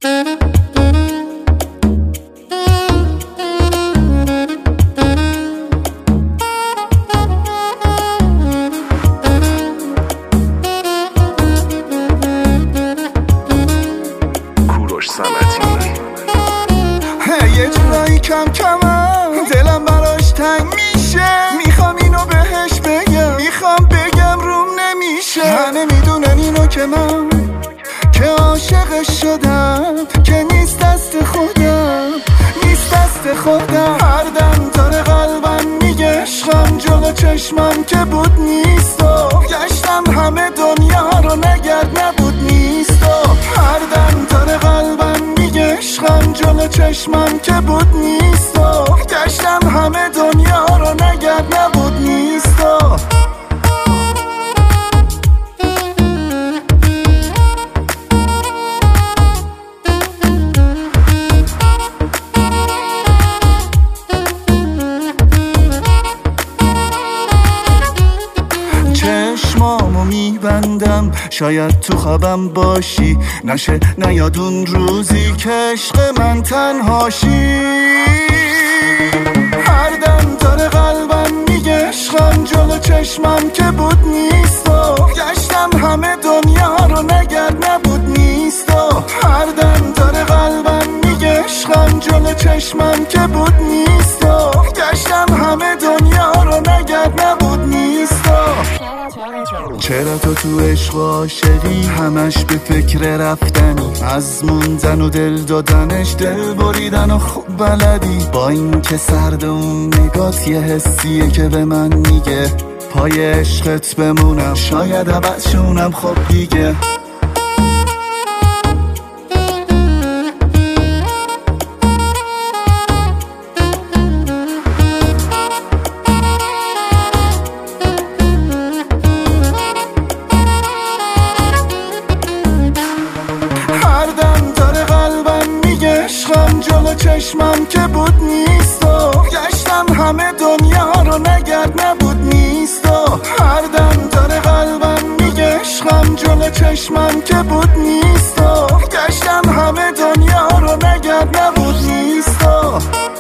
یه جورایی کم کمم دلم براش تنگ میشه، میخوام اینو بهش بگم، میخوام بگم روم نمیشه. همه میدونن اینو که من که عاشقش شدم، که نیست دست خودم، نیست دست خودم. هر دم داره قلبم میگه عشقم، جلو چشمم که بود نیست و گشتم همه دنیا رو نگرد نبود نیست و هر دم داره قلبم میگه عشقم، جلو چشمم که بود نیست و گشتم همه دنیا رو نگرد نبود نیست و چشمامو میبندم شاید تو خوابم باشی، نشه نیاد اون روزی که عشق من تنهاشی. هر دم داره قلبم میگه عشقم، جلو چشمم که بود نیست و گشتم همه دنیا رو نگرد نبود نیست و هر دم داره قلبم میگه عشقم، جلو چشمم که بود نیست و گشتم همه دنیا رو نگرد نبود نیست و چرا تو عشق و عاشقی همش به فکر رفتنی، از موندن و دل دادنش دل بریدن و خوب بلدی. با این که سرد اون نگات یه حسیه که به من میگه پای عشقت بمونم، شاید ابد شونم. خب دیگه جلو چشمم که بود نیست و گشتم همه دنیا رو نگرد نبود نیست و هر دم داره قلبم میگه عشقم، جلو چشمم که بود نیست و گشتم همه دنیا رو نگرد نبود نیست و